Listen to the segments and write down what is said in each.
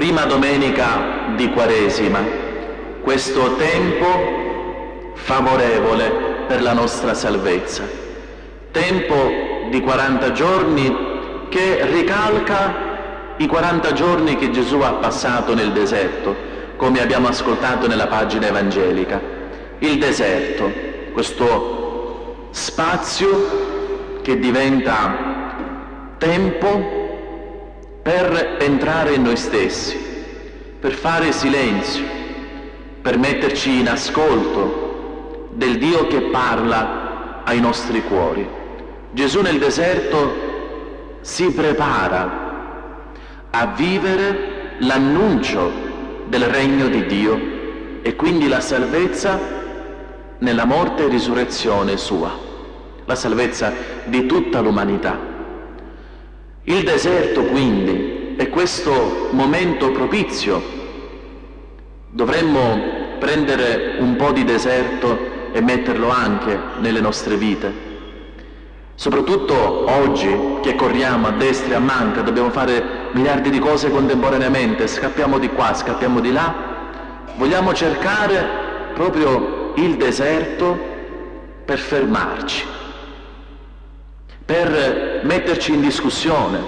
prima domenica di Quaresima, questo tempo favorevole per la nostra salvezza, tempo di 40 giorni che ricalca i 40 giorni che Gesù ha passato nel deserto, come abbiamo ascoltato nella pagina evangelica. Il deserto, questo spazio che diventa tempo per entrare in noi stessi, per fare silenzio, per metterci in ascolto del Dio che parla ai nostri cuori. Gesù nel deserto si prepara a vivere l'annuncio del regno di Dio e quindi la salvezza nella morte e risurrezione sua, la salvezza di tutta l'umanità. Il deserto quindi è questo momento propizio. Dovremmo prendere un po' di deserto e metterlo anche nelle nostre vite. Soprattutto oggi che corriamo a destra e a manca, dobbiamo fare miliardi di cose contemporaneamente, scappiamo di qua, scappiamo di là, vogliamo cercare proprio il deserto per fermarci, per metterci in discussione,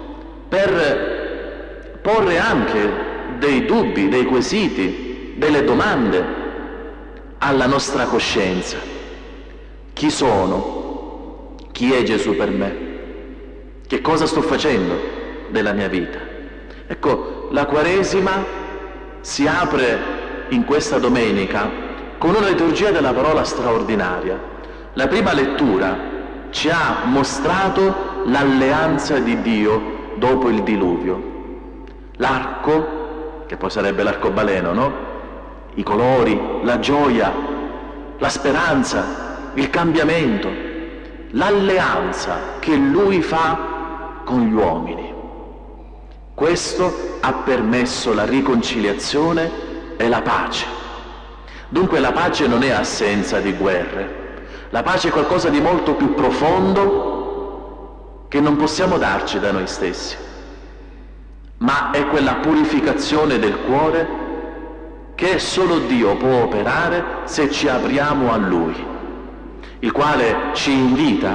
per porre anche dei dubbi, dei quesiti, delle domande alla nostra coscienza. Chi sono? Chi è Gesù per me? Che cosa sto facendo della mia vita? Ecco, la Quaresima si apre in questa domenica con una liturgia della parola straordinaria. La prima lettura ci ha mostrato l'alleanza di Dio dopo il diluvio. L'arco, che poi sarebbe l'arcobaleno, no? I colori, la gioia, la speranza, il cambiamento, l'alleanza che Lui fa con gli uomini. Questo ha permesso la riconciliazione e la pace. Dunque la pace non è assenza di guerre. La pace è qualcosa di molto più profondo che non possiamo darci da noi stessi, ma è quella purificazione del cuore che solo Dio può operare se ci apriamo a Lui, il quale ci invita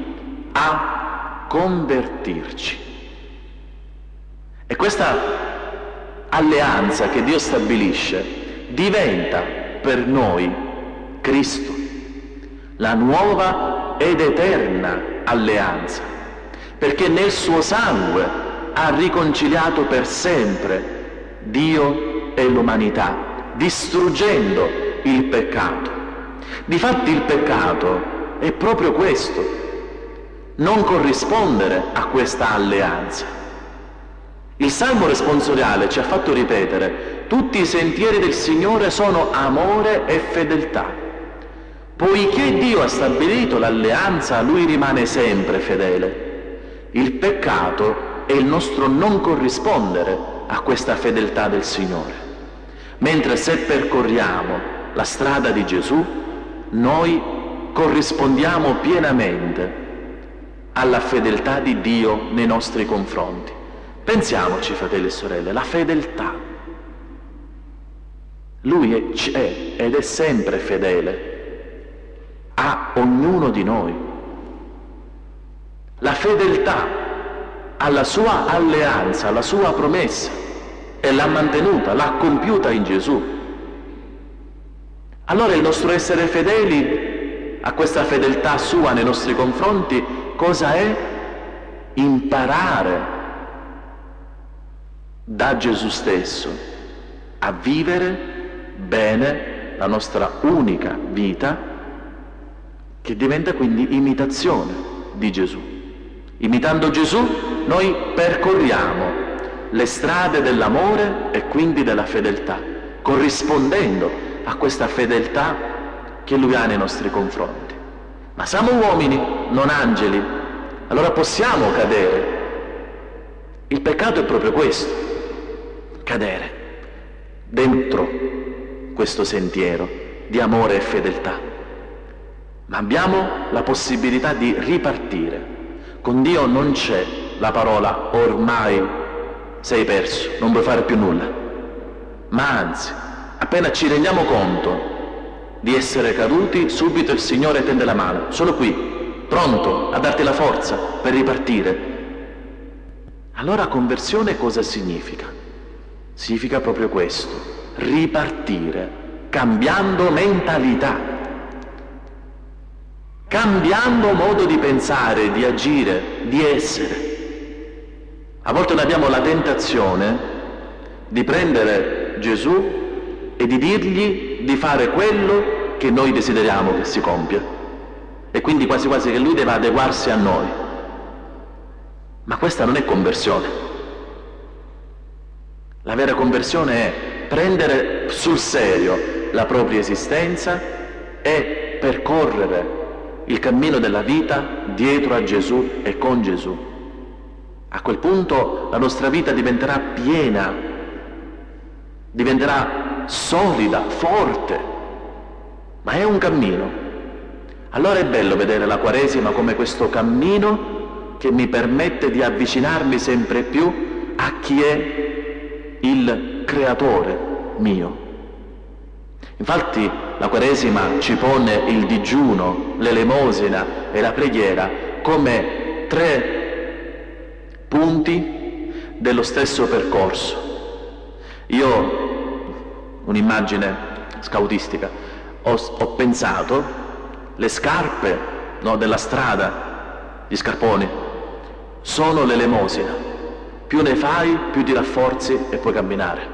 a convertirci. E questa alleanza che Dio stabilisce diventa per noi Cristo, la nuova ed eterna alleanza, perché nel suo sangue ha riconciliato per sempre Dio e l'umanità, distruggendo il peccato. Difatti il peccato è proprio questo, non corrispondere a questa alleanza. Il Salmo responsoriale ci ha fatto ripetere: tutti i sentieri del Signore sono amore e fedeltà. Poiché Dio ha stabilito l'alleanza, a Lui rimane sempre fedele. Il peccato è il nostro non corrispondere a questa fedeltà del Signore. Mentre se percorriamo la strada di Gesù, noi corrispondiamo pienamente alla fedeltà di Dio nei nostri confronti. Pensiamoci, fratelli e sorelle, la fedeltà. Lui è ed è sempre fedele a ognuno di noi. La fedeltà alla sua alleanza, alla sua promessa, e l'ha mantenuta, l'ha compiuta in Gesù. Allora il nostro essere fedeli a questa fedeltà sua nei nostri confronti, cosa è? Imparare da Gesù stesso a vivere bene la nostra unica vita, che diventa quindi imitazione di Gesù. Imitando Gesù noi percorriamo le strade dell'amore e quindi della fedeltà, corrispondendo a questa fedeltà che Lui ha nei nostri confronti. Ma siamo uomini, non angeli, allora possiamo cadere. Il peccato è proprio questo, cadere dentro questo sentiero di amore e fedeltà. Ma abbiamo la possibilità di ripartire. Con Dio non c'è la parola ormai sei perso, non puoi fare più nulla. Ma anzi, appena ci rendiamo conto di essere caduti, subito il Signore tende la mano, solo qui, pronto a darti la forza per ripartire. Allora conversione cosa significa? Significa proprio questo, ripartire, cambiando mentalità, cambiando modo di pensare, di agire, di essere. A volte noi abbiamo la tentazione di prendere Gesù e di dirgli di fare quello che noi desideriamo che si compia, e quindi quasi quasi che lui deve adeguarsi a noi. Ma questa non è conversione. La vera conversione è prendere sul serio la propria esistenza e percorrere il cammino della vita dietro a Gesù e con Gesù. A quel punto la nostra vita diventerà piena, diventerà solida, forte, ma è un cammino. Allora è bello vedere la Quaresima come questo cammino che mi permette di avvicinarmi sempre più a chi è il creatore mio. Infatti la Quaresima ci pone il digiuno, l'elemosina e la preghiera come 3 punti dello stesso percorso. Io, un'immagine scautistica, ho pensato le scarpe, no, della strada, gli scarponi, sono l'elemosina. Più ne fai, più ti rafforzi e puoi camminare.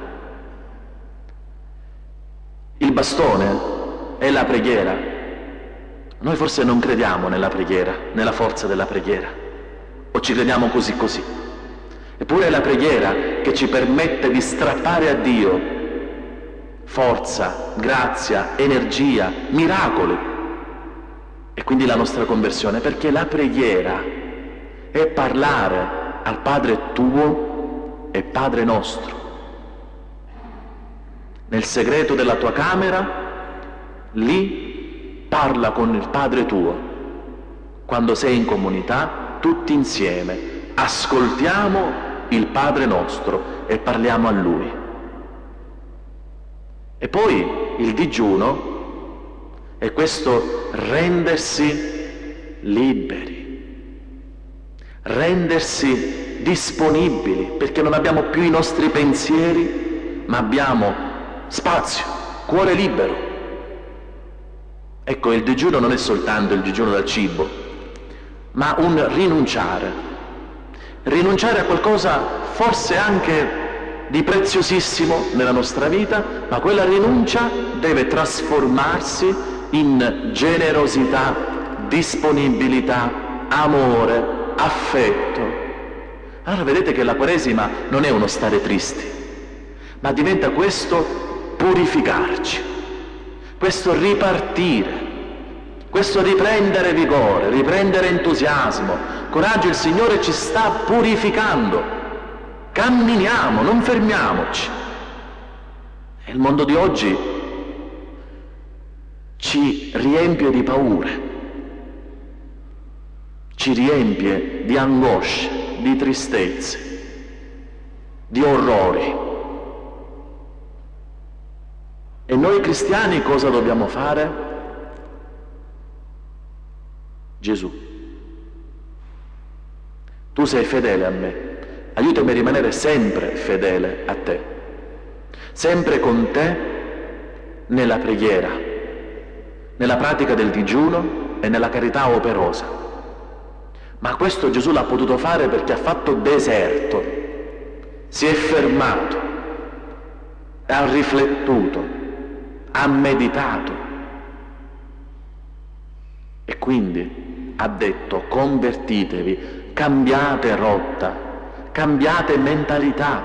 Il bastone è la preghiera. Noi forse non crediamo nella preghiera, nella forza della preghiera, o ci crediamo così così. Eppure è la preghiera che ci permette di strappare a Dio forza, grazia, energia, miracoli, e quindi la nostra conversione, perché la preghiera è parlare al Padre tuo e Padre nostro. Nel segreto della tua camera, lì parla con il Padre tuo. Quando sei in comunità, tutti insieme ascoltiamo il Padre nostro e parliamo a Lui. E poi il digiuno è questo rendersi liberi, rendersi disponibili, perché non abbiamo più i nostri pensieri, ma abbiamo spazio, cuore libero. Ecco, il digiuno non è soltanto il digiuno dal cibo, ma un rinunciare a qualcosa forse anche di preziosissimo nella nostra vita, ma quella rinuncia deve trasformarsi in generosità, disponibilità, amore, affetto. Allora vedete che la Quaresima non è uno stare tristi, ma diventa questo purificarci, questo ripartire, questo riprendere vigore, riprendere entusiasmo, coraggio. Il Signore ci sta purificando, camminiamo, non fermiamoci. E il mondo di oggi ci riempie di paure, ci riempie di angosce, di tristezze, di orrori. E noi cristiani cosa dobbiamo fare? Gesù, tu sei fedele a me, aiutami a rimanere sempre fedele a te, sempre con te nella preghiera, nella pratica del digiuno e nella carità operosa. Ma questo Gesù l'ha potuto fare perché ha fatto deserto, si è fermato, ha riflettuto, ha meditato e quindi ha detto: convertitevi, cambiate rotta, cambiate mentalità.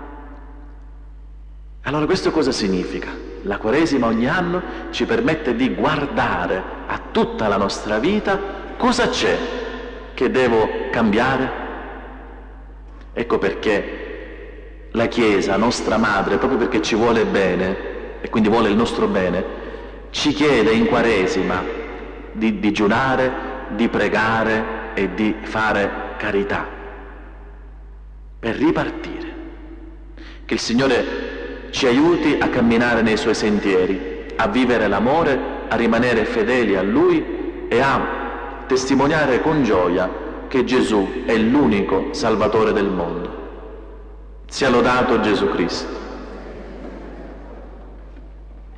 Allora questo cosa significa? La Quaresima ogni anno ci permette di guardare a tutta la nostra vita cosa c'è che devo cambiare. Ecco perché la Chiesa, nostra madre, proprio perché ci vuole bene e quindi vuole il nostro bene, ci chiede in Quaresima di digiunare, di pregare e di fare carità per ripartire. Che il Signore ci aiuti a camminare nei Suoi sentieri, a vivere l'amore, a rimanere fedeli a Lui e a testimoniare con gioia che Gesù è l'unico Salvatore del mondo. Sia lodato Gesù Cristo.